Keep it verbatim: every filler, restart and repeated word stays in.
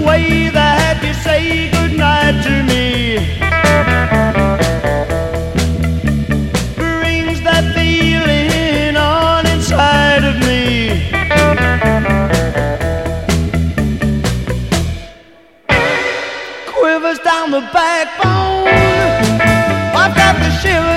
way that you say goodnight to me brings that feeling on inside of me. Quivers down the backbone, I've got the shiver